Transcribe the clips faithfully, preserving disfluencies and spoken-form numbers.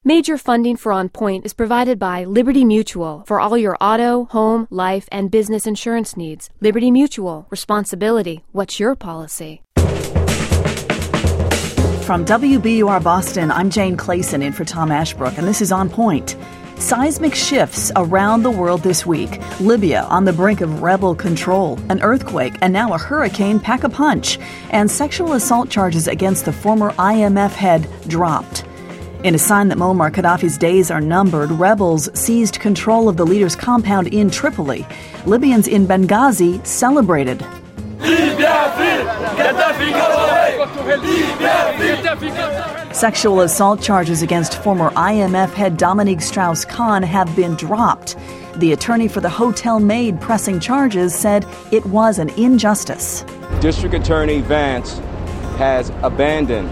Major funding for On Point is provided by Liberty Mutual for all your auto, home, life, and business insurance needs. Liberty Mutual. Responsibility. What's your policy? From W B U R Boston, I'm Jane Clayson in for Tom Ashbrook, and this is On Point. Seismic shifts around the world this week. Libya on the brink of rebel control. An earthquake and now a hurricane pack a punch. And sexual assault charges against the former I M F head dropped. In a sign that Muammar Gaddafi's days are numbered, rebels seized control of the leader's compound in Tripoli. Libyans in Benghazi celebrated. Sexual assault charges against former I M F head Dominique Strauss-Kahn have been dropped. The attorney for the hotel maid pressing charges said it was an injustice. District Attorney Vance has abandoned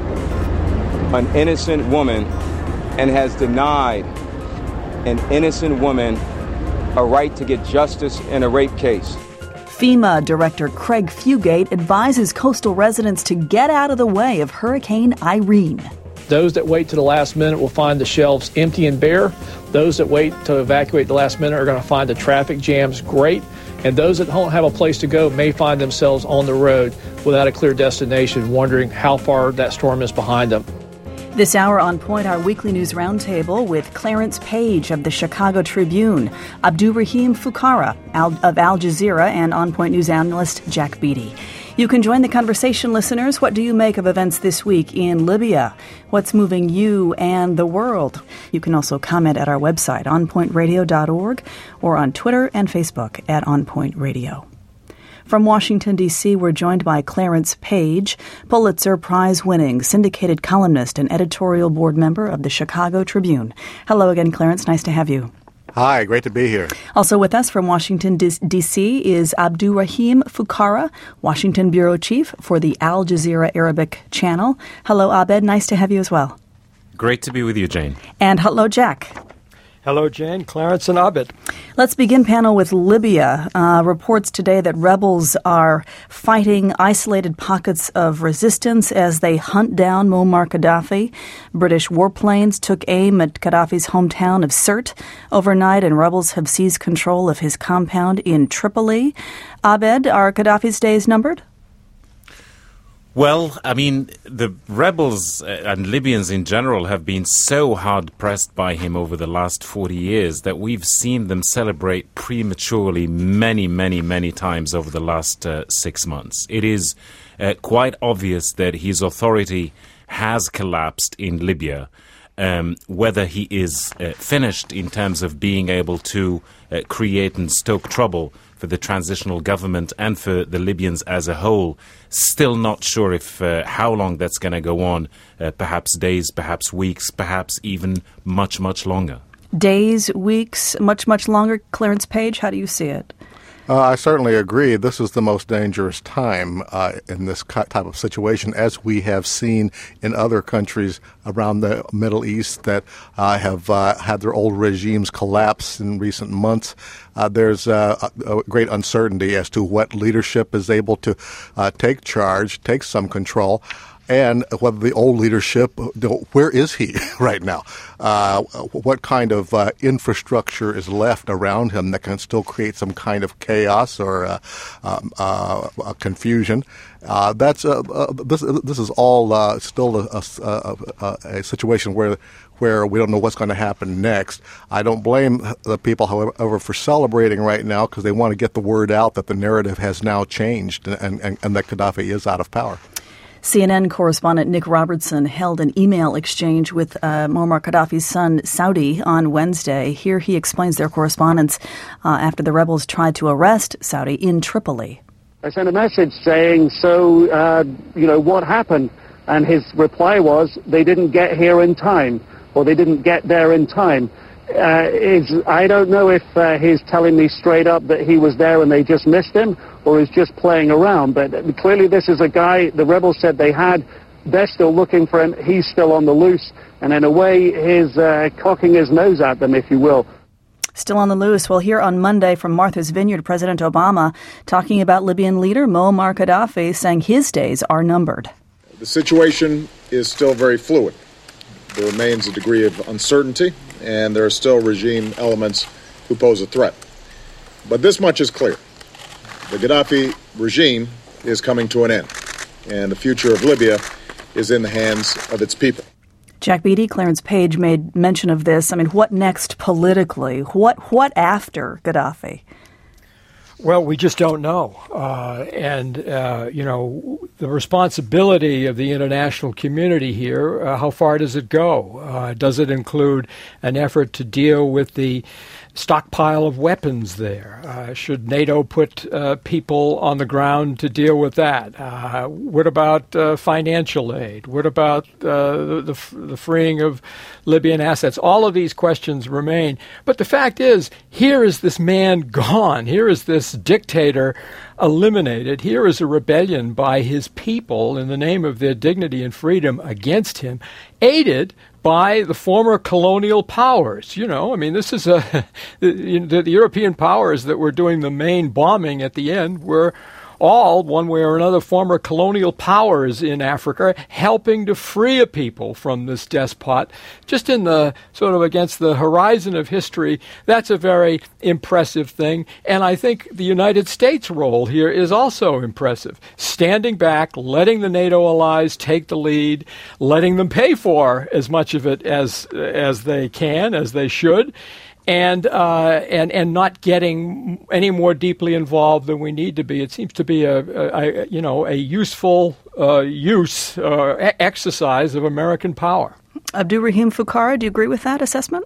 an innocent woman and has denied an innocent woman a right to get justice in a rape case. FEMA Director Craig Fugate advises coastal residents to get out of the way of Hurricane Irene. Those that wait to the last minute will find the shelves empty and bare. Those that wait to evacuate the last minute are going to find the traffic jams great. And those that don't have a place to go may find themselves on the road without a clear destination, wondering how far that storm is behind them. This hour on Point, our weekly news roundtable with Clarence Page of the Chicago Tribune, Abdurrahim Fukara of Al Jazeera, and On Point news analyst Jack Beatty. You can join the conversation, listeners. What do you make of events this week in Libya? What's moving you and the world? You can also comment at our website, on point radio dot org, or on Twitter and Facebook at On Point Radio. From Washington, D C, we're joined by Clarence Page, Pulitzer Prize-winning syndicated columnist and editorial board member of the Chicago Tribune. Hello again, Clarence. Nice to have you. Hi, great to be here. Also with us from Washington, D C is Abdurrahim Fukara, Washington bureau chief for the Al Jazeera Arabic channel. Hello, Abed. Nice to have you as well. Great to be with you, Jane. And hello, Jack. Hello, Jane, Clarence, and Abed. Let's begin panel with Libya. Uh, reports today that rebels are fighting isolated pockets of resistance as they hunt down Muammar Gaddafi. British warplanes took aim at Gaddafi's hometown of Sirte overnight, and rebels have seized control of his compound in Tripoli. Abed, are Gaddafi's days numbered? Well, I mean, the rebels and Libyans in general have been so hard-pressed by him over the last forty years that we've seen them celebrate prematurely many, many, many times over the last uh, six months. It is uh, quite obvious that his authority has collapsed in Libya. Um, whether he is uh, finished in terms of being able to uh, create and stoke trouble for the transitional government and for the Libyans as a whole, still not sure if uh, how long that's going to go on, uh, perhaps days, perhaps weeks, perhaps even much, much longer. Days, weeks, much, much longer. Clarence Page, how do you see it? Uh, I certainly agree. This is the most dangerous time uh, in this type of situation, as we have seen in other countries around the Middle East that uh, have uh, had their old regimes collapse in recent months. Uh, there's uh, a, a great uncertainty as to what leadership is able to uh, take charge, take some control. And whether the old leadership, where is he right now? Uh, what kind of uh, infrastructure is left around him that can still create some kind of chaos or uh, um, uh, uh, confusion? Uh, that's uh, uh, this. This is all uh, still a, a, a, a situation where where we don't know what's going to happen next. I don't blame the people, however, for celebrating right now because they want to get the word out that the narrative has now changed and, and, and that Gaddafi is out of power. C N N correspondent Nick Robertson held an email exchange with uh, Muammar Gaddafi's son, Saudi, on Wednesday. Here he explains their correspondence uh, after the rebels tried to arrest Saudi in Tripoli. I sent a message saying, so, uh, you know, what happened? And his reply was, they didn't get here in time, or they didn't get there in time. Uh, is, I don't know if uh, he's telling me straight up that he was there and they just missed him, or he's just playing around. But clearly this is a guy the rebels said they had. They're still looking for him. He's still on the loose. And in a way, he's uh, cocking his nose at them, if you will. Still on the loose. Well, here on Monday from Martha's Vineyard, President Obama talking about Libyan leader Muammar Gaddafi, saying his days are numbered. The situation is still very fluid. there remains a degree of uncertainty, and there are still regime elements who pose a threat. But this much is clear. The Gaddafi regime is coming to an end, and the future of Libya is in the hands of its people. Jack Beatty, Clarence Page made mention of this. I mean, what next politically? What what after Gaddafi? Well, we just don't know. Uh, and, uh, you know, the responsibility of the international community here, uh, how far does it go? Uh, does it include an effort to deal with the stockpile of weapons there? Uh, should NATO put uh, people on the ground to deal with that? Uh, what about uh, financial aid? What about uh, the, the, the freeing of Libyan assets? All of these questions remain. But the fact is, here is this man gone. Here is this dictator eliminated. Here is a rebellion by his people in the name of their dignity and freedom against him, aided by the former colonial powers. You know, I mean, this is a the, the European powers that were doing the main bombing at the end were all, one way or another, former colonial powers in Africa, helping to free a people from this despot. Just in the sort of against the horizon of history, that's a very impressive thing. And I think the United States' role here is also impressive. Standing back, letting the NATO allies take the lead, letting them pay for as much of it as as they can, as they should. And uh, and and not getting any more deeply involved than we need to be. It seems to be a, a, a you know a useful uh, use uh, exercise of American power. Abdurrahim Fukara, do you agree with that assessment?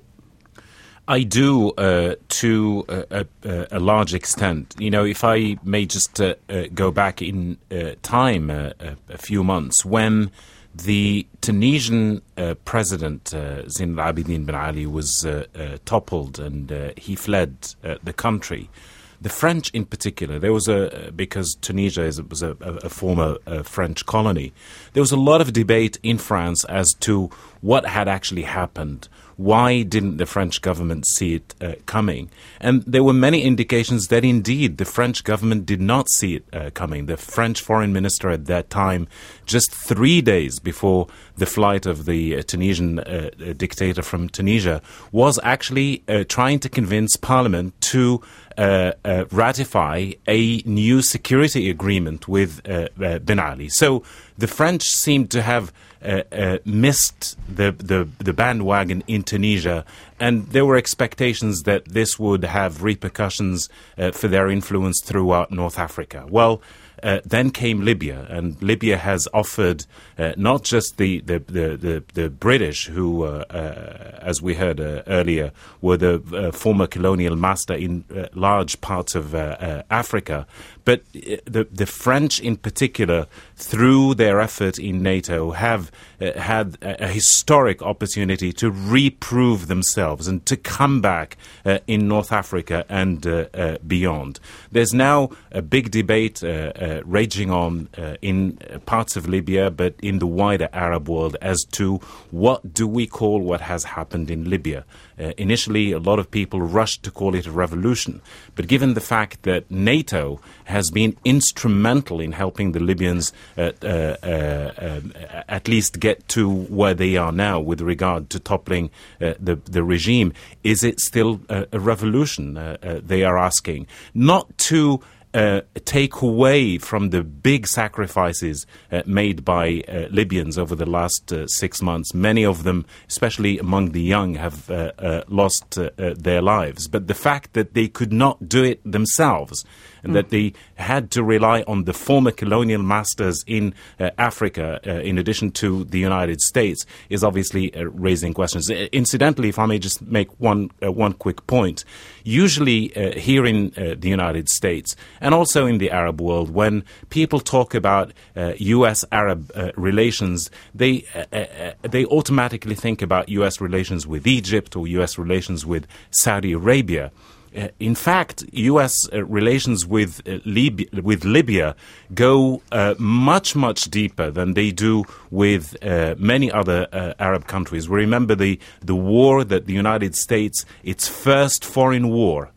I do, uh, to a, a, a large extent. You know, if I may just uh, uh, go back in uh, time uh, a, a few months when the Tunisian uh, president, uh, Zain al-Abidine Ben Ali, was uh, uh, toppled and uh, he fled uh, the country. The French in particular, there was a, because Tunisia is, was a, a former uh, French colony, there was a lot of debate in France as to what had actually happened. Why didn't the French government see it uh, coming? And there were many indications that indeed the French government did not see it uh, coming. The French foreign minister at that time, just three days before the flight of the uh, Tunisian uh, dictator from Tunisia, was actually uh, trying to convince Parliament to uh, uh, ratify a new security agreement with uh, uh, Ben Ali. So the French seemed to have Uh, uh, missed the, the, the bandwagon in Tunisia, and there were expectations that this would have repercussions uh, for their influence throughout North Africa. Well, uh, then came Libya, and Libya has offered uh, not just the, the, the, the, the British, who, uh, uh, as we heard uh, earlier, were the uh, former colonial master in uh, large parts of uh, uh, Africa, but the, the French in particular, through their effort in NATO, have uh, had a, a historic opportunity to reprove themselves and to come back uh, in North Africa and uh, uh, beyond. There's now a big debate uh, uh, raging on uh, in parts of Libya, but in the wider Arab world, as to what do we call what has happened in Libya. Uh, initially, a lot of people rushed to call it a revolution. But given the fact that NATO has been instrumental in helping the Libyans uh, uh, uh, uh, at least get to where they are now with regard to toppling uh, the, the regime, is it still a, a revolution, uh, uh, they are asking? Not to Uh, take away from the big sacrifices uh, made by uh, Libyans over the last uh, six months. Many of them, especially among the young, have uh, uh, lost uh, uh, their lives. But the fact that they could not do it themselves, and mm. that they had to rely on the former colonial masters in uh, Africa, uh, in addition to the United States, is obviously uh, raising questions. Uh, incidentally, if I may just make one uh, one quick point, usually uh, here in uh, the United States, and also in the Arab world, when people talk about uh, U S Arab uh, relations, they uh, uh, they automatically think about U S relations with Egypt or U S relations with Saudi Arabia. Uh, in fact, U S uh, relations with uh, Libya, with Libya go uh, much, much deeper than they do with uh, many other uh, Arab countries. We remember the, the war that the United States, its first foreign war,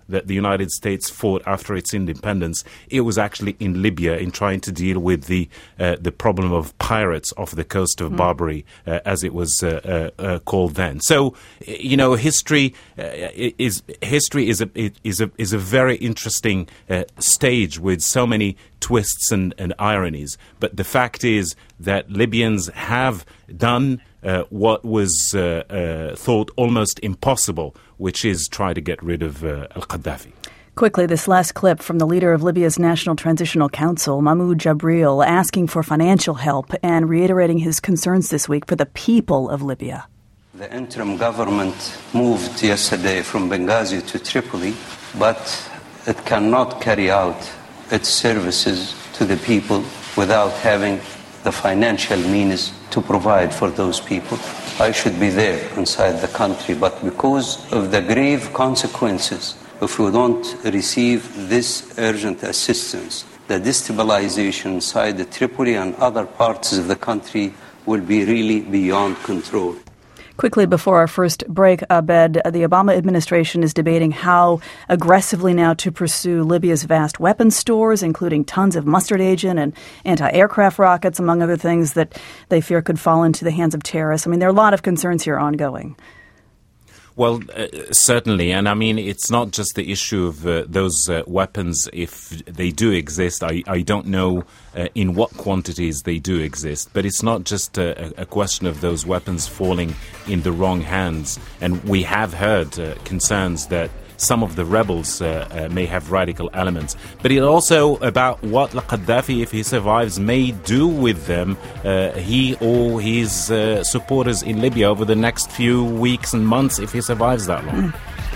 that the United States fought after its independence, it was actually in Libya in trying to deal with the uh, the problem of pirates off the coast of mm. Barbary, uh, as it was uh, uh, uh, called then. So, you know, history uh, is history is a is a is a very interesting uh, stage with so many twists and, and ironies. But the fact is that Libyans have done uh, what was uh, uh, thought almost impossible, which is try to get rid of uh, al-Qaddafi. Quickly, this last clip from the leader of Libya's National Transitional Council, Mahmoud Jabril, asking for financial help and reiterating his concerns this week for the people of Libya. The interim government moved yesterday from Benghazi to Tripoli, but it cannot carry out its services to the people without having the financial means to provide for those people. I should be there inside the country, but because of the grave consequences, if we don't receive this urgent assistance, the destabilization inside the Tripoli and other parts of the country will be really beyond control. Quickly, before our first break, Abed, the Obama administration is debating how aggressively now to pursue Libya's vast weapons stores, including tons of mustard agent and anti-aircraft rockets, among other things that they fear could fall into the hands of terrorists. I mean, there are a lot of concerns here ongoing. Well, uh, certainly. And I mean, it's not just the issue of uh, those uh, weapons. If they do exist, I, I don't know uh, in what quantities they do exist. But it's not just a, a question of those weapons falling in the wrong hands. And we have heard uh, concerns that some of the rebels uh, uh, may have radical elements. But it's also about what al-Qaddafi, if he survives, may do with them, uh, he or his uh, supporters in Libya over the next few weeks and months, if he survives that long. Mm.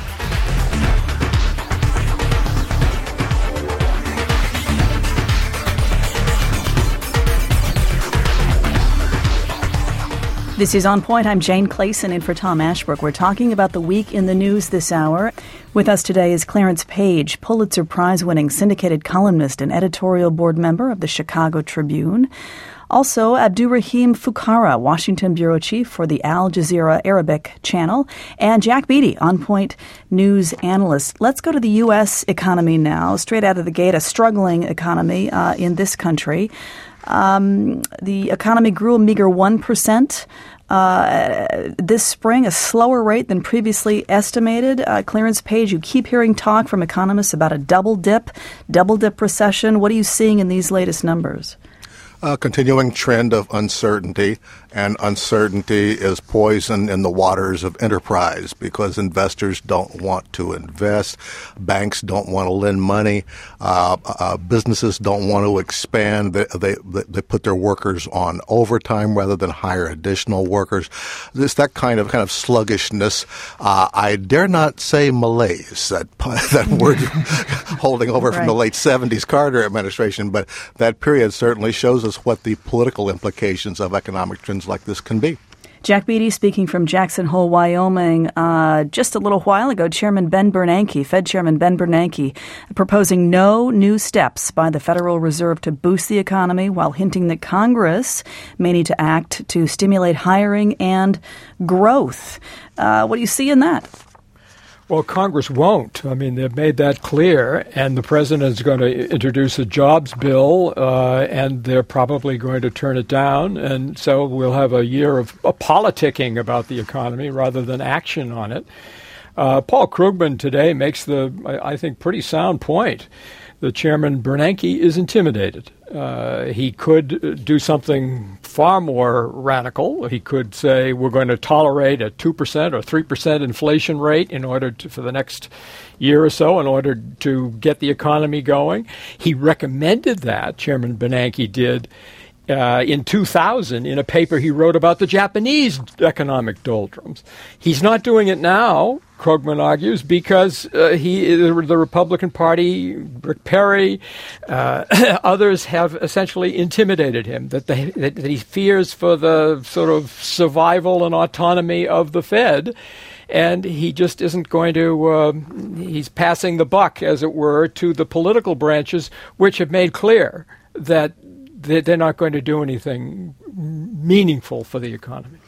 This is On Point. I'm Jane Clayson in for Tom Ashbrook. We're talking about the week in the news this hour. With us today is Clarence Page, Pulitzer Prize-winning syndicated columnist and editorial board member of the Chicago Tribune. Also, Abdurrahim Fukara, Washington bureau chief for the Al Jazeera Arabic channel, and Jack Beatty, On Point news analyst. Let's go to the U S economy now. Straight out of the gate, a struggling economy uh, in this country. Um, the economy grew a meager one percent uh, this spring, a slower rate than previously estimated. Uh, Clarence Page, you keep hearing talk from economists about a double dip, double dip recession. What are you seeing in these latest numbers? A continuing trend of uncertainty, and uncertainty is poison in the waters of enterprise because investors don't want to invest, banks don't want to lend money, uh, uh, businesses don't want to expand. They, they they put their workers on overtime rather than hire additional workers. It's that kind of kind of sluggishness. Uh, I dare not say malaise, that that word holding over right. from the late seventies Carter administration, but that period certainly shows us what the political implications of economic trends like this can be. Jack Beatty speaking from Jackson Hole, Wyoming. Uh, just a little while ago, Chairman Ben Bernanke, Fed Chairman Ben Bernanke, proposing no new steps by the Federal Reserve to boost the economy while hinting that Congress may need to act to stimulate hiring and growth. Uh, what do you see in that? Well, Congress won't. I mean, they've made that clear, and the president is going to introduce a jobs bill, uh, and they're probably going to turn it down. And so we'll have a year of a politicking about the economy rather than action on it. Uh, Paul Krugman today makes the, I, I think, pretty sound point. The Chairman Bernanke is intimidated. Uh, he could do something far more radical. He could say we're going to tolerate a two percent or three percent inflation rate in order to, for the next year or so in order to get the economy going. He recommended that, Chairman Bernanke did, Uh, in two thousand in a paper he wrote about the Japanese economic doldrums. He's not doing it now, Krugman argues, because uh, he, the, the Republican Party, Rick Perry, uh, others have essentially intimidated him, that, they, that, that he fears for the sort of survival and autonomy of the Fed. And he just isn't going to, uh, he's passing the buck, as it were, to the political branches, which have made clear that they're not going to do anything meaningful for the economy.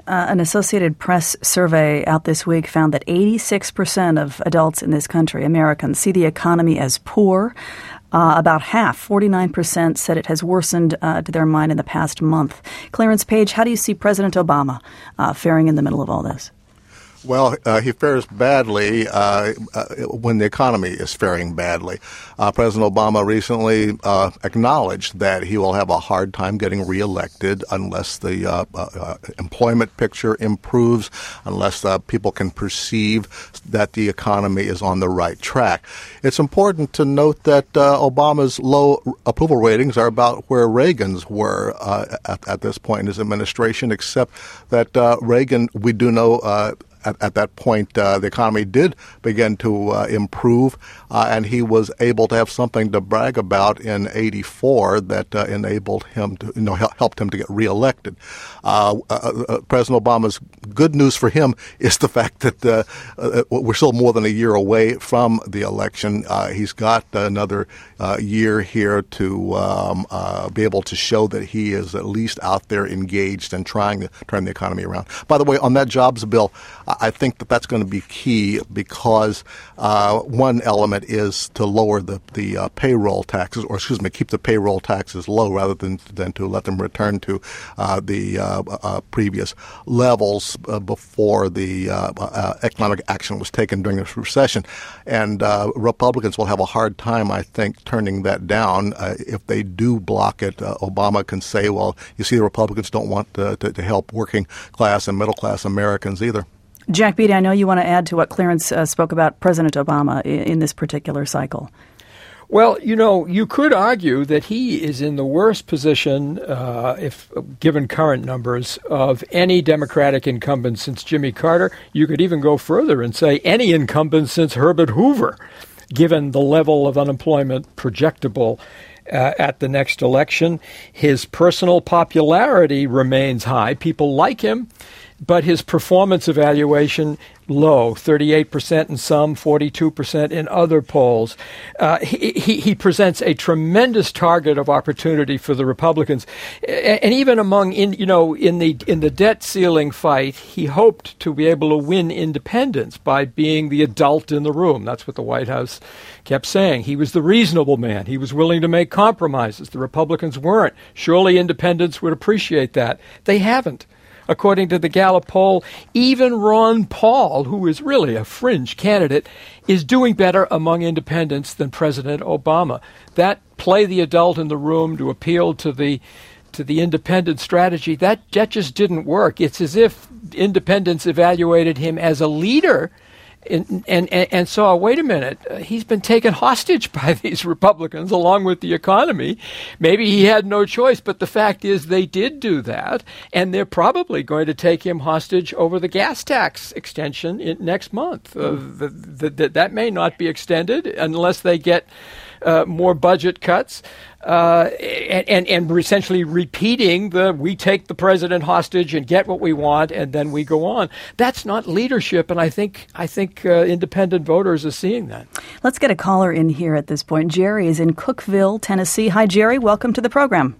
Uh, an Associated Press survey out this week found that eighty-six percent of adults in this country, Americans, see the economy as poor. Uh, about half, forty-nine percent, said it has worsened uh, to their mind in the past month. Clarence Page, how do you see President Obama uh, faring in the middle of all this? Well, uh, he fares badly uh, uh, when the economy is faring badly. Uh, President Obama recently uh, acknowledged that he will have a hard time getting reelected unless the uh, uh, employment picture improves, unless uh, people can perceive that the economy is on the right track. It's important to note that uh, Obama's low approval ratings are about where Reagan's were uh, at, at this point in his administration, except that uh, Reagan, we do know, uh, At, at that point, uh, the economy did begin to uh, improve, uh, and he was able to have something to brag about in eighty-four that uh, enabled him to, you know, help, helped him to get reelected. Uh, uh, uh, President Obama's good news for him is the fact that uh, uh, we're still more than a year away from the election. Uh, he's got another uh, year here to um, uh, be able to show that he is at least out there engaged and trying to turn the economy around. By the way, on that jobs bill, I think that that's going to be key because uh, one element is to lower the the uh, payroll taxes, or excuse me, keep the payroll taxes low rather than than to let them return to uh, the uh, uh, previous levels uh, before the uh, uh, economic action was taken during this recession. And uh, Republicans will have a hard time, I think, turning that down. Uh, if they do block it, uh, Obama can say, well, you see, the Republicans don't want to, to, to help working class and middle class Americans either. Jack Beatty, I know you want to add to what Clarence uh, spoke about President Obama in, in this particular cycle. Well, you know, you could argue that he is in the worst position, uh, if given current numbers, of any Democratic incumbent since Jimmy Carter. You could even go further and say any incumbent since Herbert Hoover, given the level of unemployment projectable Uh, at the next election. His personal popularity remains high. People like him, but his performance evaluation low, thirty-eight percent in some, forty-two percent in other polls. Uh, he, he, he presents a tremendous target of opportunity for the Republicans. And even among, in, you know, in the in the debt ceiling fight, he hoped to be able to win independents by being the adult in the room. That's what the White House kept saying. He was the reasonable man. He was willing to make compromises. The Republicans weren't. Surely independents would appreciate that. They haven't. According to the Gallup poll, even Ron Paul, who is really a fringe candidate, is doing better among independents than President Obama. That play the adult in the room to appeal to the to the independent strategy, that, that just didn't work. It's as if independents evaluated him as a leader And, and, and saw, wait a minute, uh, he's been taken hostage by these Republicans along with the economy. Maybe he had no choice, but the fact is they did do that, and they're probably going to take him hostage over the gas tax extension in, next month. Uh, the, the, the, that may not be extended unless they get uh, more budget cuts. Uh, and, and, and essentially repeating the we take the president hostage and get what we want and then we go on. That's not leadership, and I think I think uh, independent voters are seeing that. Let's get a caller in here at this point. Jerry is in Cookeville, Tennessee. Hi, Jerry. Welcome to the program.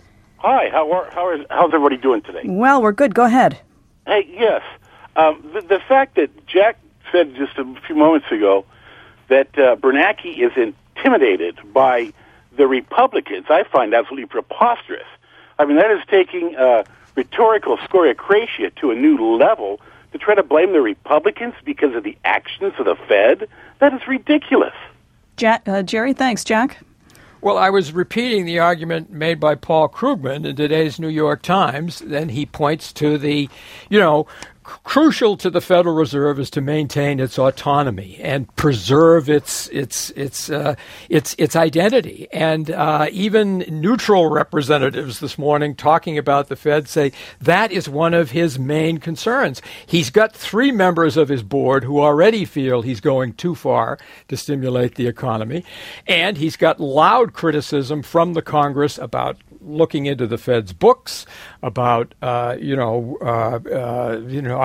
Hi. How are how is how's everybody doing today? Well, we're good. Go ahead. Hey, yes. Um, the, the fact that Jack said just a few moments ago that uh, Bernanke is intimidated by the Republicans, I find absolutely preposterous. I mean, that is taking uh, rhetorical scoriocratia to a new level to try to blame the Republicans because of the actions of the Fed. That is ridiculous. Jack, uh, Jerry, thanks. Jack? Well, I was repeating the argument made by Paul Krugman in today's New York Times. Then he points to the, you know, crucial to the Federal Reserve is to maintain its autonomy and preserve its its its uh, its its identity. And uh, even neutral representatives this morning talking about the Fed say that is one of his main concerns. He's got three members of his board who already feel he's going too far to stimulate the economy, and he's got loud criticism from the Congress about looking into the Fed's books, about uh, you know uh, uh, you know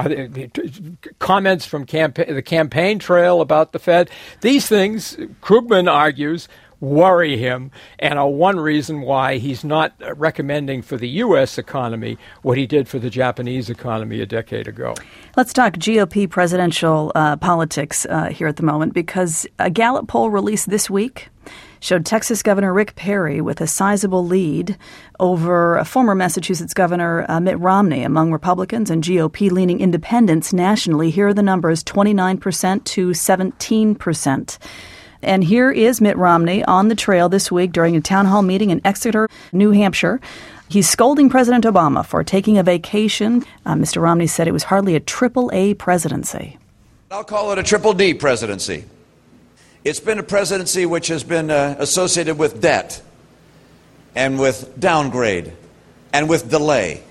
comments from campa- the campaign trail about the Fed. These things, Krugman argues, worry him and are one reason why he's not recommending for the U S economy what he did for the Japanese economy a decade ago. Let's talk G O P presidential uh, politics uh, here at the moment, because a Gallup poll released this week showed Texas Governor Rick Perry with a sizable lead over a former Massachusetts Governor uh, Mitt Romney among Republicans and G O P-leaning independents nationally. Here are the numbers, twenty-nine percent to seventeen percent. And here is Mitt Romney on the trail this week during a town hall meeting in Exeter, New Hampshire. He's scolding President Obama for taking a vacation. Uh, Mister Romney said it was hardly a triple A presidency. I'll call it a triple D presidency. It's been a presidency which has been uh, associated with debt and with downgrade and with delay.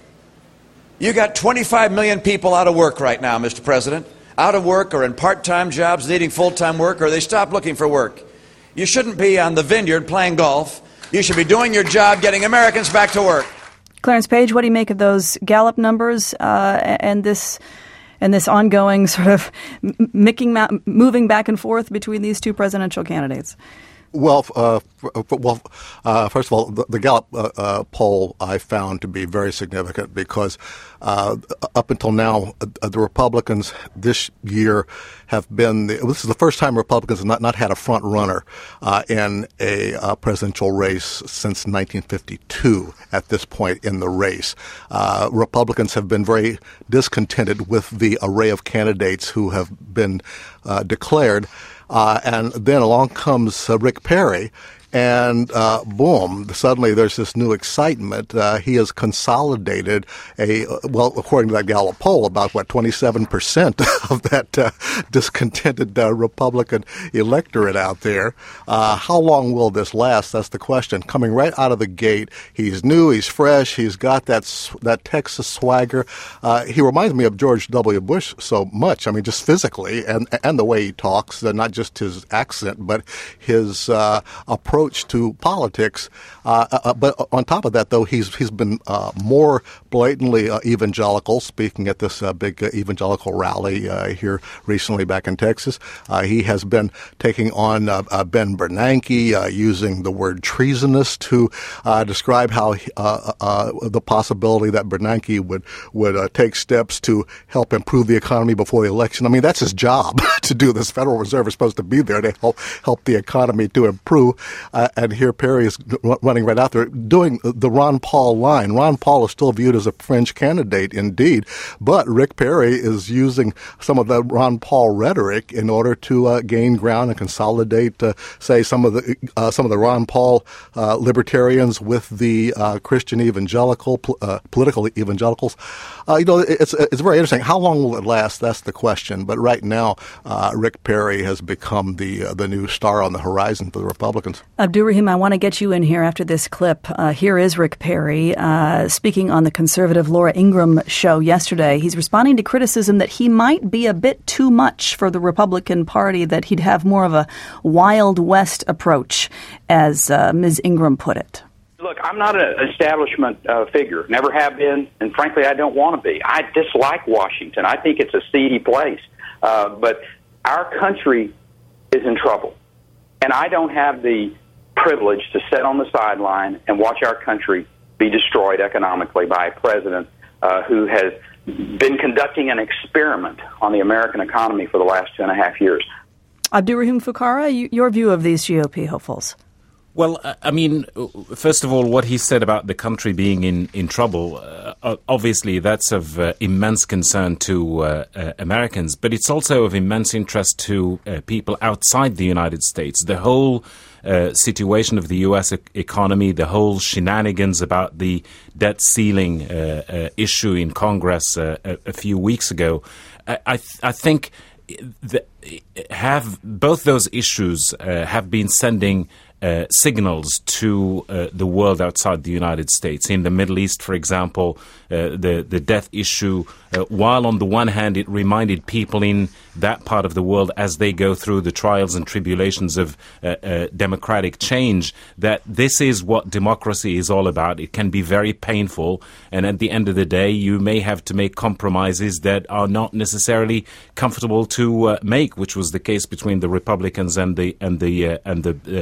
You got twenty-five million people out of work right now, Mister President. Out of work or in part-time jobs needing full-time work, or they stop looking for work. You shouldn't be on the vineyard playing golf. You should be doing your job, getting Americans back to work. Clarence Page, what do you make of those Gallup numbers uh, and this and this ongoing sort of micking, moving back and forth between these two presidential candidates? Well, uh, well, uh, first of all, the, the Gallup uh, uh, poll I found to be very significant because uh, up until now, uh, the Republicans this year have been the, this is the first time Republicans have not, not had a front runner uh, in a uh, presidential race since nineteen fifty-two at this point in the race. Uh, Republicans have been very discontented with the array of candidates who have been uh, declared. Uh, and then along comes uh, Rick Perry, and uh, boom, suddenly there's this new excitement. Uh, he has consolidated a, well, according to that Gallup poll, about, what, twenty-seven percent of that uh, discontented uh, Republican electorate out there. Uh, how long will this last? That's the question. Coming right out of the gate, he's new, he's fresh, he's got that that Texas swagger. Uh, he reminds me of George W. Bush so much. I mean, just physically and and the way he talks, uh, not just his accent, but his uh, approach to politics. Uh, uh, but on top of that, though, he's he's been uh, more blatantly uh, evangelical, speaking at this uh, big uh, evangelical rally uh, here recently back in Texas. Uh, he has been taking on uh, uh, Ben Bernanke, uh, using the word treasonous to uh, describe how uh, uh, the possibility that Bernanke would, would uh, take steps to help improve the economy before the election. I mean, that's his job to do this. Federal Reserve is supposed to be there to help help the economy to improve. Uh, and here Perry is running right out there doing the Ron Paul line. Ron Paul is still viewed as a fringe candidate indeed, but Rick Perry is using some of the Ron Paul rhetoric in order to uh, gain ground and consolidate, uh, say, some of the uh, some of the Ron Paul uh, libertarians with the uh, Christian evangelical uh, political evangelicals. Uh, you know, it's it's very interesting. How long will it last? That's the question. But right now, uh, Rick Perry has become the uh, the new star on the horizon for the Republicans. Abdur-Rahim, I want to get you in here after this clip. Uh, here is Rick Perry uh, speaking on the conservative Laura Ingraham show yesterday. He's responding to criticism that he might be a bit too much for the Republican Party, that he'd have more of a Wild West approach, as uh, Miz Ingraham put it. Look, I'm not an establishment uh, figure, never have been, and frankly, I don't want to be. I dislike Washington. I think it's a seedy place. Uh, but our country is in trouble, and I don't have the privilege to sit on the sideline and watch our country be destroyed economically by a president uh, who has been conducting an experiment on the American economy for the last two and a half years. Abdur-Rahim Fukara, you, your view of these G O P hopefuls? Well, I mean, first of all, what he said about the country being in, in trouble, uh, obviously that's of uh, immense concern to uh, uh, Americans, but it's also of immense interest to uh, people outside the United States. The whole uh, situation of the U S e- economy, the whole shenanigans about the debt ceiling uh, uh, issue in Congress uh, a, a few weeks ago, I, I, th- I think the, have both those issues uh, have been sending Uh, signals to uh, the world outside the United States. In the Middle East, for example, uh, the, the death issue, uh, while on the one hand it reminded people in that part of the world as they go through the trials and tribulations of uh, uh, democratic change, that this is what democracy is all about. It can be very painful, and at the end of the day, you may have to make compromises that are not necessarily comfortable to uh, make, which was the case between the Republicans and the and the uh, and the uh, Democrats.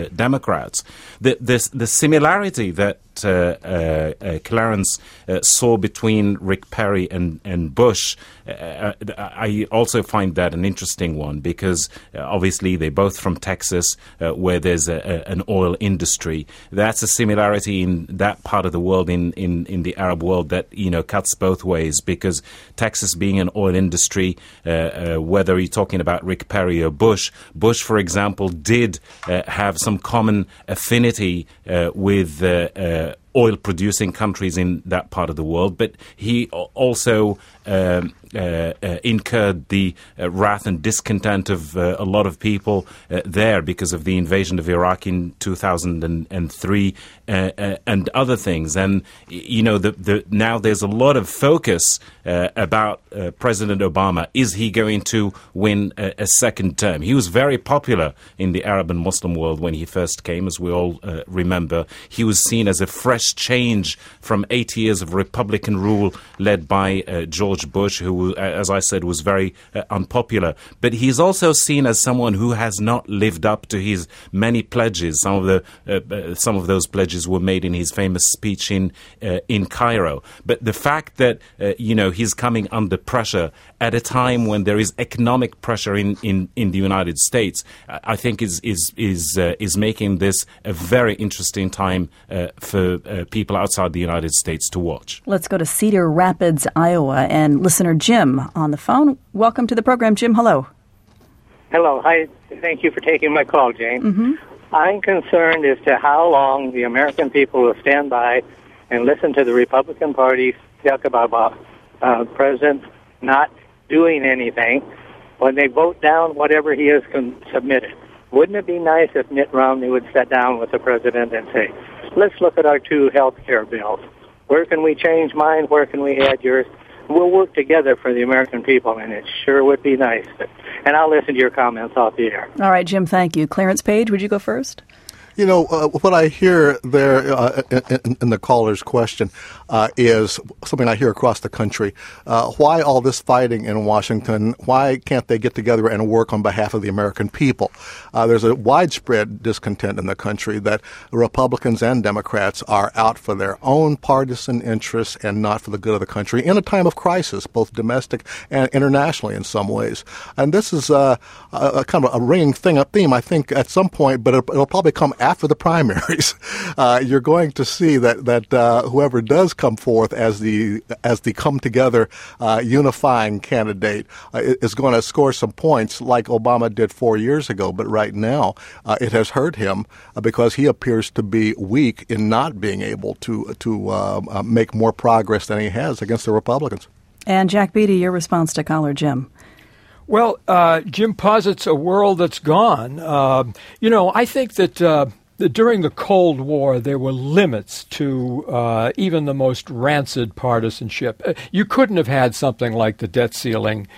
Democrats. The, the, the similarity that uh, uh, uh, Clarence uh, saw between Rick Perry and, and Bush, uh, I also find that an interesting one because uh, obviously they're both from Texas, uh, where there's a, a, an oil industry. That's a similarity in that part of the world, in, in, in the Arab world, that, you know, cuts both ways, because Texas being an oil industry, uh, uh, whether you're talking about Rick Perry or Bush, Bush, for example, did uh, have some common affinity uh, with uh, uh, oil-producing countries in that part of the world, but he also um, uh, uh, incurred the uh, wrath and discontent of uh, a lot of people uh, there because of the invasion of Iraq in two thousand three uh, uh, and other things. And, you know, the, the, now there's a lot of focus uh, about uh, President Obama. Is he going to win a, a second term? He was very popular in the Arab and Muslim world when he first came, as we all uh, remember. He was seen as a fresh change from eight years of Republican rule led by uh, George Bush, who, as I said, was very uh, unpopular. But he's also seen as someone who has not lived up to his many pledges. Some of the uh, uh, some of those pledges were made in his famous speech in uh, in Cairo. But the fact that uh, you know he's coming under pressure at a time when there is economic pressure in, in, in the United States, I think is is is uh, is making this a very interesting time uh, for uh, people outside the United States to watch. Let's go to Cedar Rapids, Iowa, and listener Jim on the phone. Welcome to the program, Jim. Hello. Hello. Hi. Thank you for taking my call, Jane. Mm-hmm. I'm concerned as to how long the American people will stand by and listen to the Republican Party talk about uh, President not doing anything when they vote down whatever he has con- submitted. Wouldn't it be nice if Mitt Romney would sit down with the president and say, let's look at our two health care bills. Where can we change mine? Where can we add yours? We'll work together for the American people, and it sure would be nice. And I'll listen to your comments off the air. All right, Jim, thank you. Clarence Page, would you go first? You know, uh, what I hear there uh, in, in the caller's question uh, is something I hear across the country. Uh, why all this fighting in Washington? Why can't they get together and work on behalf of the American people? Uh, there's a widespread discontent in the country that Republicans and Democrats are out for their own partisan interests and not for the good of the country in a time of crisis, both domestic and internationally in some ways. And this is uh, a, a kind of a ringing thing, a theme, I think, at some point, but it'll, it'll probably come after the primaries. Uh, you're going to see that that uh, whoever does come forth as the as the come together uh, unifying candidate uh, is going to score some points like Obama did four years ago. But right now, uh, it has hurt him uh, because he appears to be weak in not being able to to uh, uh, make more progress than he has against the Republicans. And Jack Beatty, your response to caller Jim. Well, uh, Jim posits a world that's gone. Uh, you know, I think that uh, during the Cold War, there were limits to uh, even the most rancid partisanship. Uh, you couldn't have had something like the debt ceiling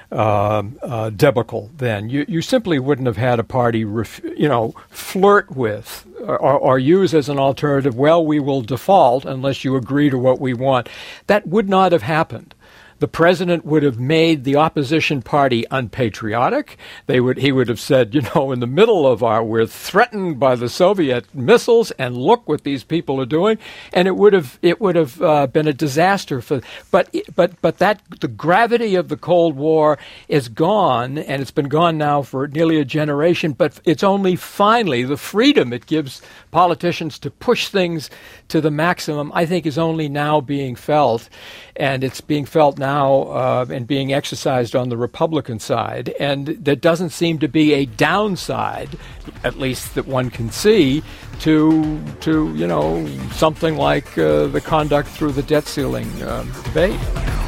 uh, uh, debacle then. You, you simply wouldn't have had a party, ref- you know, flirt with or, or use as an alternative, well, we will default unless you agree to what we want. That would not have happened. The president would have made the opposition party unpatriotic. They would, he would have said, you know, in the middle of our, we're threatened by the Soviet missiles, and look what these people are doing. And it would have, it would have uh, been a disaster for. But, but, but that the gravity of the Cold War is gone, and it's been gone now for nearly a generation. But it's only finally the freedom it gives politicians to push things to the maximum, I think, is only now being felt, and it's being felt now. Now uh, and being exercised on the Republican side, and there doesn't seem to be a downside, at least that one can see, to to you know something like uh, the conduct through the debt ceiling um, debate.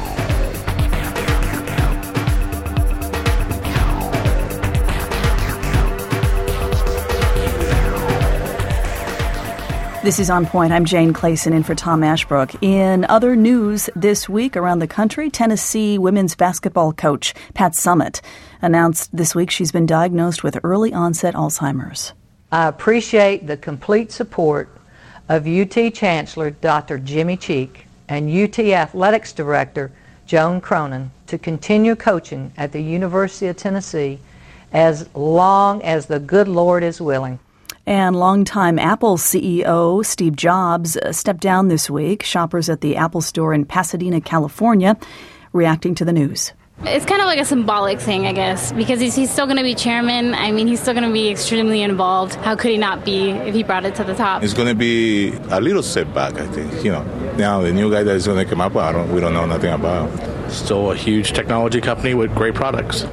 This is On Point. I'm Jane Clayson in for Tom Ashbrook. In other news this week around the country, Tennessee women's basketball coach Pat Summitt announced this week she's been diagnosed with early onset Alzheimer's. I appreciate the complete support of U T Chancellor Doctor Jimmy Cheek and U T Athletics Director Joan Cronin to continue coaching at the University of Tennessee as long as the good Lord is willing. And longtime Apple C E O Steve Jobs stepped down this week. Shoppers at the Apple store in Pasadena, California, reacting to the news. It's kind of like a symbolic thing, I guess, because he's, he's still going to be chairman. I mean, he's still going to be extremely involved. How could he not be if he brought it to the top? It's going to be a little setback, I think. You know, now the new guy that is going to come up, I don't, we don't know nothing about. Still a huge technology company with great products.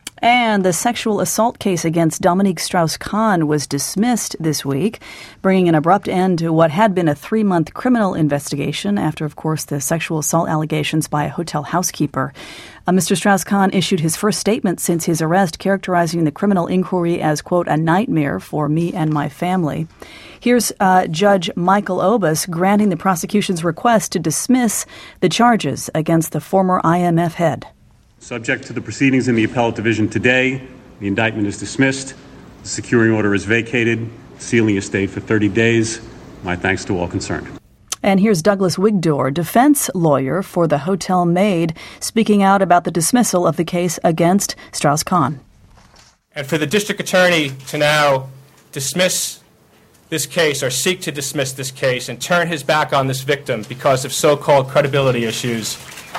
And the sexual assault case against Dominique Strauss-Kahn was dismissed this week, bringing an abrupt end to what had been a three-month criminal investigation after, of course, the sexual assault allegations by a hotel housekeeper. Uh, Mister Strauss-Kahn issued his first statement since his arrest, characterizing the criminal inquiry as, quote, a nightmare for me and my family. Here's uh, Judge Michael Obas granting the prosecution's request to dismiss the charges against the former I M F head. Subject to the proceedings in the appellate division today, the indictment is dismissed, the securing order is vacated, sealing is stayed for thirty days. My thanks to all concerned. And here's Douglas Wigdor, defense lawyer for the hotel maid, speaking out about the dismissal of the case against Strauss-Kahn. And for the district attorney to now dismiss this case or seek to dismiss this case and turn his back on this victim because of so-called credibility issues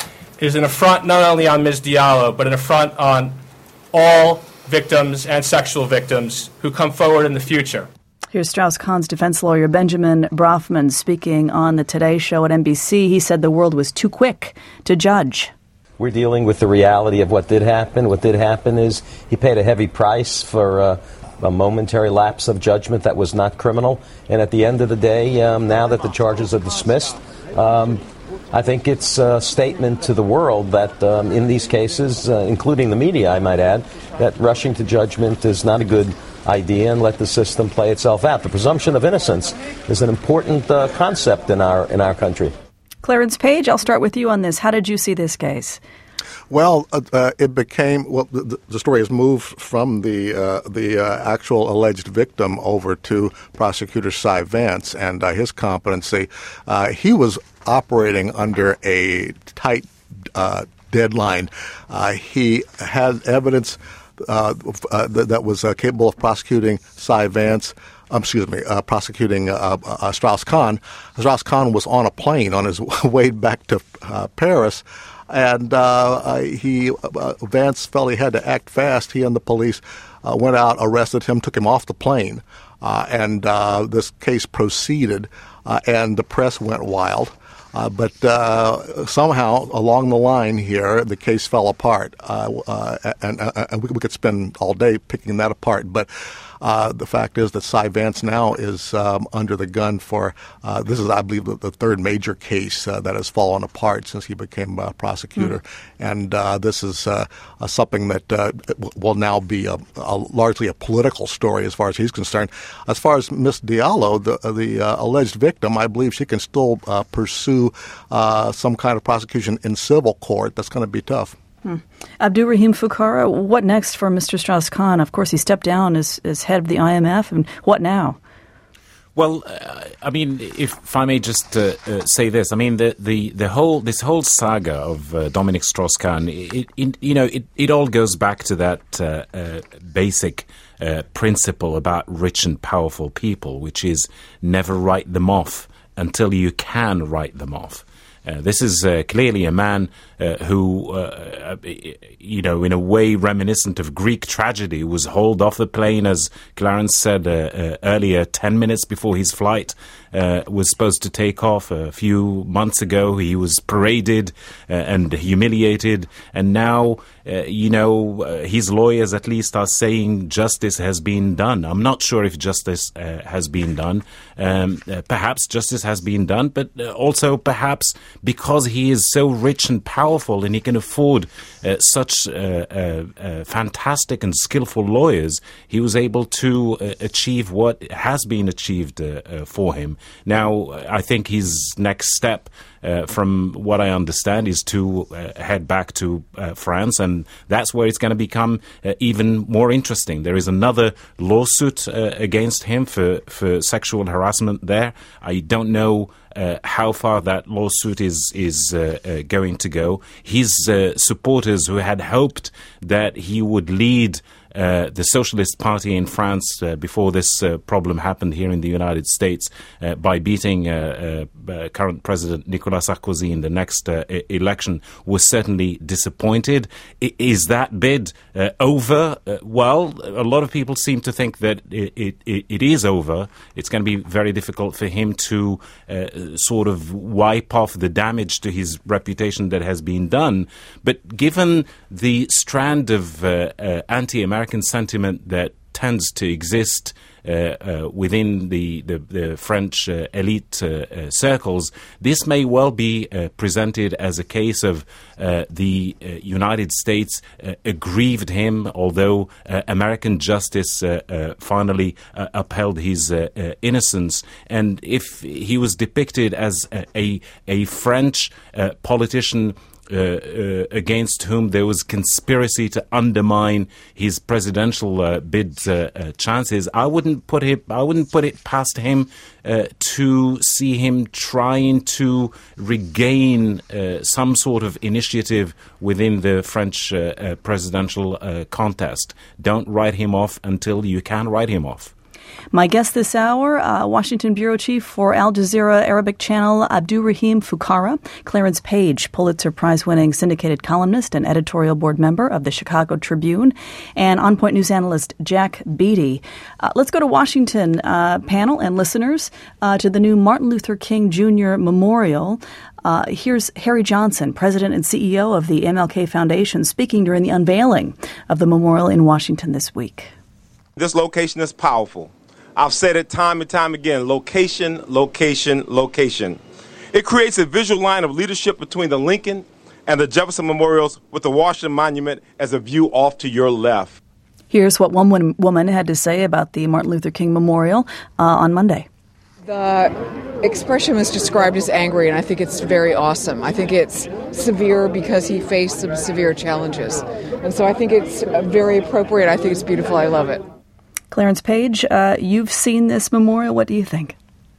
is an affront not only on Miz Diallo, but an affront on all victims and sexual victims who come forward in the future. Here's Strauss-Kahn's defense lawyer Benjamin Brafman speaking on the Today Show at N B C. He said the world was too quick to judge. We're dealing with the reality of what did happen. What did happen is he paid a heavy price for uh, a momentary lapse of judgment that was not criminal. And at the end of the day, um, now that the charges are dismissed, um, I think it's a statement to the world that um, in these cases, uh, including the media, I might add, that rushing to judgment is not a good idea and let the system play itself out. The presumption of innocence is an important uh, concept in our in our country. Clarence Page, I'll start with you on this. How did you see this case? Well, uh, uh, it became well. The, the story has moved from the uh, the uh, actual alleged victim over to prosecutor Cy Vance and uh, his competency. Uh, he was operating under a tight uh, deadline. Uh, he had evidence uh, uh, that, that was uh, capable of prosecuting Cy Vance. Um, excuse me, uh, prosecuting uh, uh, Strauss-Kahn. Strauss-Kahn was on a plane on his way back to uh, Paris. And uh, he, uh, Vance felt he had to act fast. He and the police uh, went out, arrested him, took him off the plane. Uh, and uh, this case proceeded, uh, and the press went wild. Uh, but uh, somehow, along the line here, the case fell apart. Uh, uh, and uh, and we, we could spend all day picking that apart. But uh, the fact is that Cy Vance now is um, under the gun for, uh, this is, I believe, the, the third major case uh, that has fallen apart since he became a prosecutor. Mm-hmm. And uh, this is uh, uh, something that uh, will now be a, a largely a political story as far as he's concerned. As far as Miss Diallo, the, the uh, alleged victim, I believe she can still uh, pursue uh, some kind of prosecution in civil court. That's going to be tough. Hmm. Abdurrahim Fuqara, what next for Mister Strauss-Kahn? Of course, he stepped down as, as head of the I M F, and what now? Well, uh, I mean, if I may just uh, uh, say this, I mean, the, the, the whole this whole saga of uh, Dominique Strauss-Kahn, it, it, you know, it, it all goes back to that uh, uh, basic uh, principle about rich and powerful people, which is never write them off until you can write them off. Uh, this is uh, clearly a man uh, who, uh, uh, you know, in a way reminiscent of Greek tragedy, was hauled off the plane, as Clarence said uh, uh, earlier, ten minutes before his flight uh, was supposed to take off. A few months ago, he was paraded uh, and humiliated, and now, uh, you know, uh, his lawyers at least are saying justice has been done. I'm not sure if justice uh, has been done. Um, uh, perhaps justice has been done, but uh, also perhaps because he is so rich and powerful and he can afford uh, such uh, uh, uh, fantastic and skillful lawyers, he was able to uh, achieve what has been achieved uh, uh, for him. Now, I think his next step uh, from what I understand, is to uh, head back to uh, France, and that's where it's going to become uh, even more interesting. There is another lawsuit uh, against him for, for sexual harassment there. I don't know Uh, how far that lawsuit is is uh, uh, going to go. His uh, supporters, who had hoped that he would lead uh, the Socialist Party in France uh, before this uh, problem happened here in the United States uh, by beating uh, uh, uh, current President Nicolas Sarkozy in the next uh, e- election, was certainly disappointed. I- is that bid uh, over? Uh, well, a lot of people seem to think that it, it, it is over. It's going to be very difficult for him to uh, sort of wipe off the damage to his reputation that has been done. But given the strand of uh, uh, anti-American sentiment that tends to exist uh, uh, within the, the, the French uh, elite uh, uh, circles, this may well be uh, presented as a case of uh, the uh, United States uh, aggrieved him, although uh, American justice uh, uh, finally uh, upheld his uh, uh, innocence. And if he was depicted as a, a, a French uh, politician Uh, uh, against whom there was conspiracy to undermine his presidential uh, bid uh, uh, chances, I wouldn't put it. I wouldn't put it past him uh, to see him trying to regain uh, some sort of initiative within the French uh, uh, presidential uh, contest. Don't write him off until you can write him off. My guest this hour, uh, Washington Bureau Chief for Al Jazeera Arabic Channel, Abdurrahim Fuqara; Clarence Page, Pulitzer Prize-winning syndicated columnist and editorial board member of the Chicago Tribune; and On Point News analyst Jack Beatty. Uh, let's go to Washington, uh, panel and listeners, uh, to the new Martin Luther King Junior Memorial. Uh, here's Harry Johnson, president and C E O of the M L K Foundation, speaking during the unveiling of the memorial in Washington this week. This location is powerful. I've said it time and time again: location, location, location. It creates a visual line of leadership between the Lincoln and the Jefferson memorials, with the Washington Monument as a view off to your left. Here's what one woman had to say about the Martin Luther King Memorial uh, on Monday. The expression was described as angry, and I think it's very awesome. I think it's severe because he faced some severe challenges. And so I think it's very appropriate. I think it's beautiful. I love it. Clarence Page, uh, you've seen this memorial. What do you think?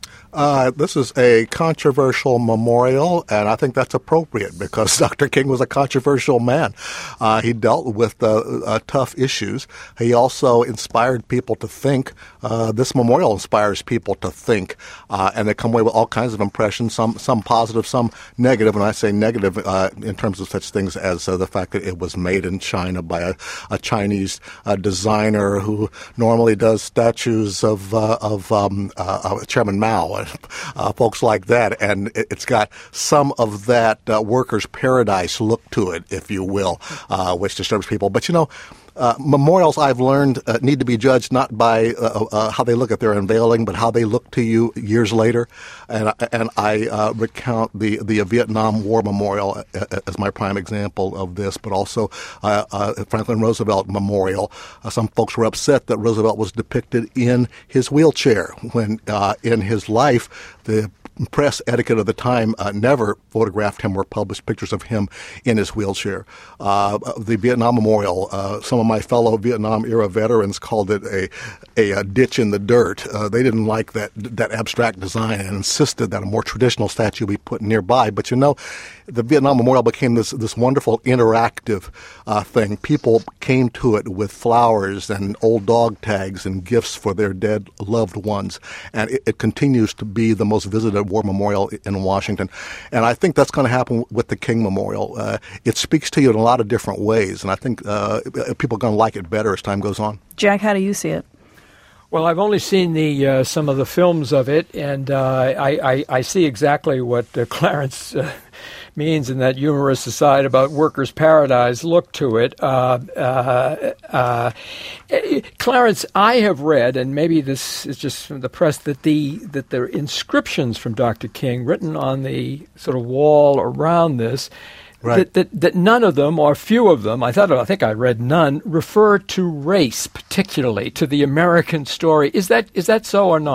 Uh, this is a controversial memorial, and I think that's appropriate because Doctor King was a controversial man. Uh, he dealt with uh, uh, tough issues. He also inspired people to think. Uh, this memorial inspires people to think, uh, and they come away with all kinds of impressions, some some positive, some negative. And I say negative uh, in terms of such things as uh, the fact that it was made in China by a, a Chinese uh, designer who normally does statues of, uh, of um, uh, Chairman Mao. Uh, folks like that, and it, it's got some of that uh, workers' paradise look to it, if you will, uh, which disturbs people. But, you know, uh, memorials, I've learned, uh, need to be judged not by uh, uh, how they look at their unveiling, but how they look to you years later. And, and I uh, recount the, the Vietnam War Memorial as my prime example of this, but also uh, uh, Franklin Roosevelt Memorial. Uh, some folks were upset that Roosevelt was depicted in his wheelchair when uh, in his life the press etiquette of the time uh, never photographed him or published pictures of him in his wheelchair. Uh, the Vietnam Memorial, uh, some of my fellow Vietnam-era veterans called it a, a, a ditch in the dirt. Uh, they didn't like that that abstract design and insisted that a more traditional statue be put nearby. But, you know, the Vietnam Memorial became this, this wonderful interactive uh, thing. People came to it with flowers and old dog tags and gifts for their dead loved ones. And it, it continues to be the most visited war memorial in Washington. And I think that's going to happen with the King Memorial. Uh, it speaks to you in a lot of different ways, and I think uh, people are going to like it better as time goes on. Jack, how do you see it? Well, I've only seen the uh, some of the films of it, and uh, I, I, I see exactly what uh, Clarence uh, means in that humorous aside about workers' paradise look to it. Uh, uh, uh, Clarence, I have read, and maybe this is just from the press, that the that the inscriptions from Doctor King written on the sort of wall around this, right. that, that that none of them, or few of them, I thought I think I read none, refer to race particularly, to the American story. Is that is that so or not?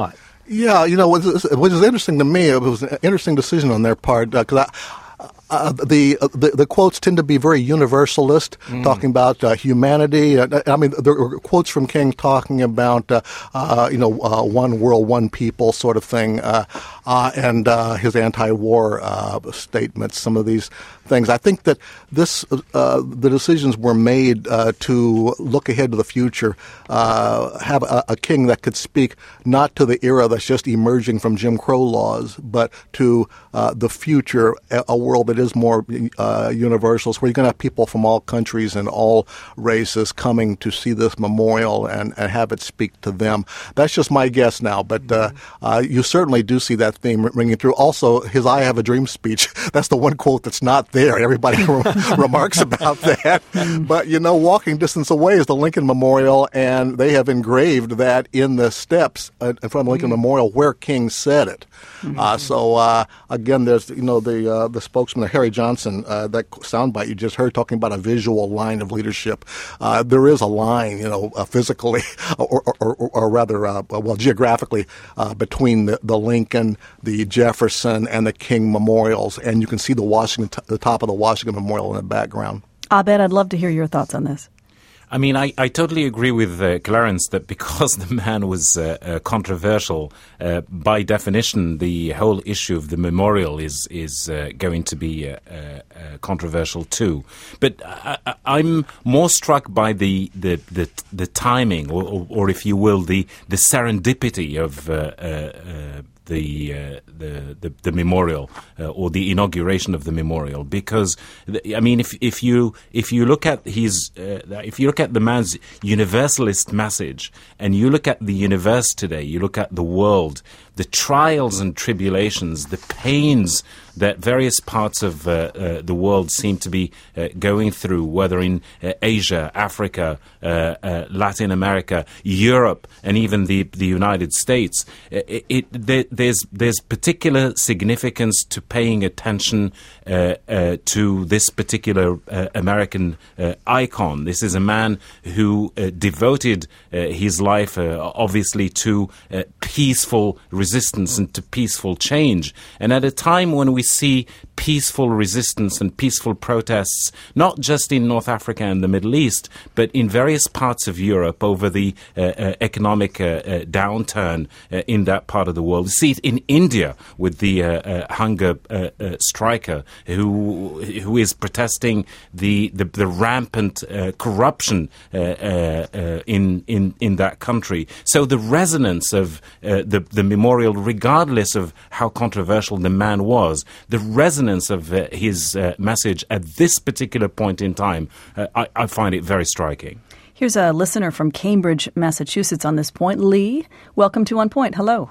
Yeah, you know, which is, which is interesting to me. It was an interesting decision on their part because I. Uh, the, uh, the the quotes tend to be very universalist, mm. talking about uh, humanity. Uh, I mean, there are quotes from King talking about uh, uh, you know uh, one world, one people sort of thing, uh, uh, and uh, his anti-war uh, statements. Some of these things. I think that this uh, the decisions were made uh, to look ahead to the future, uh, have a, a king that could speak not to the era that's just emerging from Jim Crow laws, but to uh, the future, a, a world that is more uh, universal, where you're going to have people from all countries and all races coming to see this memorial and, and have it speak to them. That's just my guess now, but uh, uh, you certainly do see that theme ringing through. Also, his I Have a Dream speech, that's the one quote that's not there. Everybody remarks about that. But, you know, walking distance away is the Lincoln Memorial, and they have engraved that in the steps in front of the Lincoln mm-hmm. Memorial where King said it. Mm-hmm. Uh, so, uh, again, there's, you know, the uh, the spokesman, Harry Johnson, uh, that soundbite you just heard talking about a visual line of leadership. Uh, there is a line, you know, uh, physically or, or, or, or rather, uh, well, geographically uh, between the, the Lincoln, the Jefferson, and the King memorials. And you can see the Washington, t- the top of the Washington Memorial in the background. Abed, I'd love to hear your thoughts on this. I mean, I, I totally agree with uh, Clarence that because the man was uh, uh, controversial, uh, by definition, the whole issue of the memorial is is uh, going to be uh, uh, controversial too. But I, I, I'm more struck by the the the, the timing, or, or, or if you will, the the serendipity of. Uh, uh, uh, The, uh, the the the memorial uh, or the inauguration of the memorial, because I mean, if if you if you look at his uh, if you look at the man's universalist message, and you look at the universe today, you look at the world, the trials and tribulations, the pains that various parts of uh, uh, the world seem to be uh, going through, whether in uh, Asia, Africa, uh, uh, Latin America, Europe, and even the the United States. It, it, there, there's there's particular significance to paying attention uh, uh, to this particular uh, American uh, icon. This is a man who uh, devoted uh, his life, uh, obviously, to uh, peaceful resistance and to peaceful change. And at a time when we see peaceful resistance and peaceful protests, not just in North Africa and the Middle East, but in various parts of Europe over the uh, uh, economic uh, uh, downturn uh, in that part of the world. You see it in India with the uh, uh, hunger uh, uh, striker who who is protesting the the, the rampant uh, corruption uh, uh, uh, in in in that country. So the resonance of uh, the the memorial, regardless of how controversial the man was, the resonance of uh, his uh, message at this particular point in time, uh, I, I find it very striking. Here's a listener from Cambridge, Massachusetts on this point. Lee, welcome to On Point. Hello.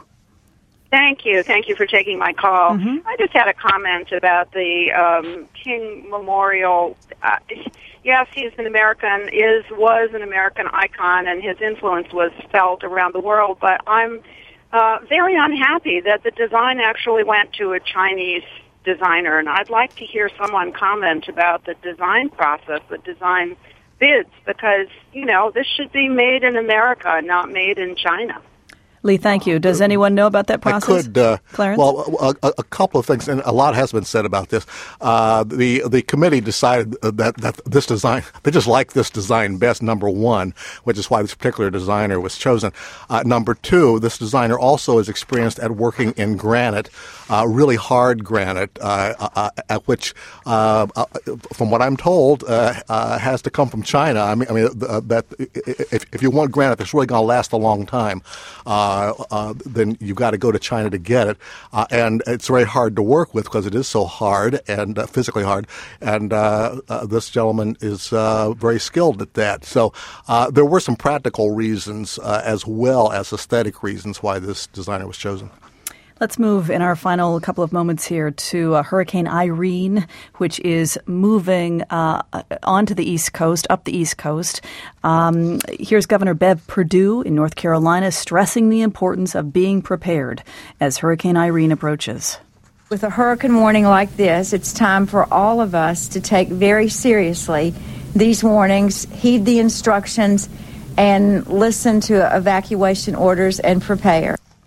Thank you. Thank you for taking my call. Mm-hmm. I just had a comment about the um, King Memorial. Uh, yes, he's an American, is was an American icon, and his influence was felt around the world, but I'm uh, very unhappy that the design actually went to a Chinese designer, and I'd like to hear someone comment about the design process, the design bids, because, you know, this should be made in America, not made in China. Lee, thank you. Does anyone know about that process? I could, uh, Clarence? Well, a, a couple of things, and a lot has been said about this. Uh, the the committee decided that, that this design, they just like this design best, number one, which is why this particular designer was chosen. Uh, number two, this designer also is experienced at working in granite, uh, really hard granite, uh, uh, at which, uh, uh, from what I'm told, uh, uh, has to come from China. I mean, I mean uh, that if, if you want granite that's really going to last a long time, uh, Uh, uh, then you've got to go to China to get it. Uh, and it's very hard to work with because it is so hard and uh, physically hard. And uh, uh, this gentleman is uh, very skilled at that. So uh, there were some practical reasons uh, as well as aesthetic reasons why this designer was chosen. Let's move in our final couple of moments here to uh, Hurricane Irene, which is moving uh, onto the East Coast, up the East Coast. Um, here's Governor Bev Perdue in North Carolina stressing the importance of being prepared as Hurricane Irene approaches. With a hurricane warning like this, it's time for all of us to take very seriously these warnings, heed the instructions, and listen to evacuation orders and prepare.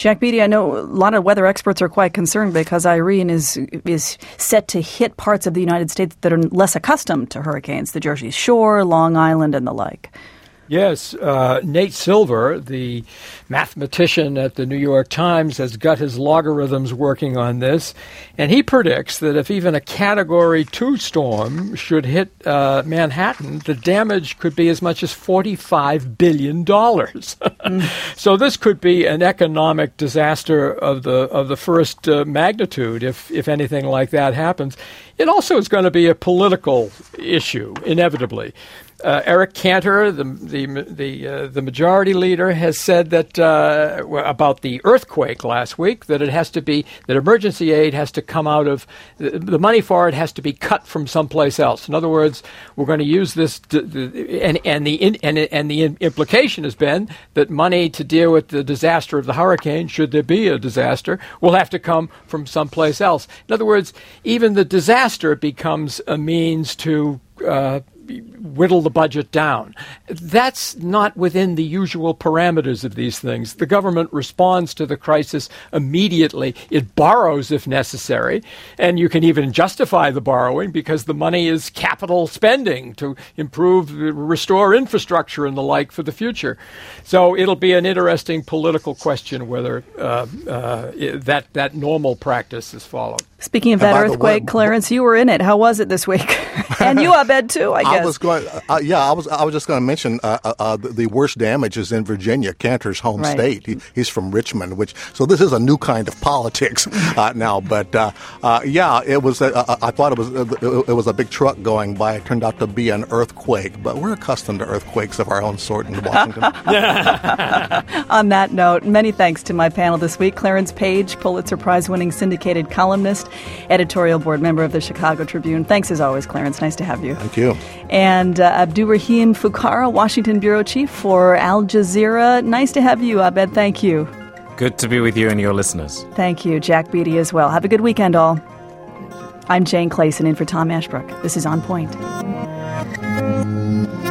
Jack Beatty, I know a lot of weather experts are quite concerned because Irene is is set to hit parts of the United States that are less accustomed to hurricanes, the Jersey Shore, Long Island, and the like. Yes, uh, Nate Silver, the mathematician at the New York Times, has got his logarithms working on this, and he predicts that if even a Category two storm should hit uh, Manhattan, the damage could be as much as forty-five billion dollars. mm. So this could be an economic disaster of the of the first uh, magnitude if, if anything like that happens. It also is going to be a political issue, inevitably. Uh, Eric Cantor, the the the, uh, the majority leader, has said that uh, about the earthquake last week that it has to be that emergency aid has to come out of the, the money for it has to be cut from someplace else. In other words, we're going to use this, to, the, and and the in, and and the implication has been that money to deal with the disaster of the hurricane, should there be a disaster, will have to come from someplace else. In other words, even the disaster becomes a means to Uh, whittle the budget down. That's not within the usual parameters of these things. The government responds to the crisis immediately. It borrows if necessary, and you can even justify the borrowing because the money is capital spending to improve, restore infrastructure and the like for the future. So it'll be an interesting political question whether uh, uh, that, that normal practice is followed. Speaking of that earthquake, way, Clarence, you were in it. How was it this week? And you, Abed, too, I guess. I was going. Uh, yeah, I was. I was just going to mention uh, uh, the, the worst damage is in Virginia, Cantor's home right. state. He, he's from Richmond, which so this is a new kind of politics uh, now. But uh, uh, yeah, it was. Uh, I thought it was. Uh, it was a big truck going by. It turned out to be an earthquake. But we're accustomed to earthquakes of our own sort in Washington. On that note, many thanks to my panel this week: Clarence Page, Pulitzer Prize-winning syndicated columnist, editorial board member of the Chicago Tribune. Thanks as always, Clarence. Nice to have you. Thank you. And uh, Abdurrahim Fukara, Washington bureau chief for Al Jazeera. Nice to have you, Abed. Thank you. Good to be with you and your listeners. Thank you, Jack Beatty, as well. Have a good weekend, all. I'm Jane Clayson in for Tom Ashbrook. This is On Point.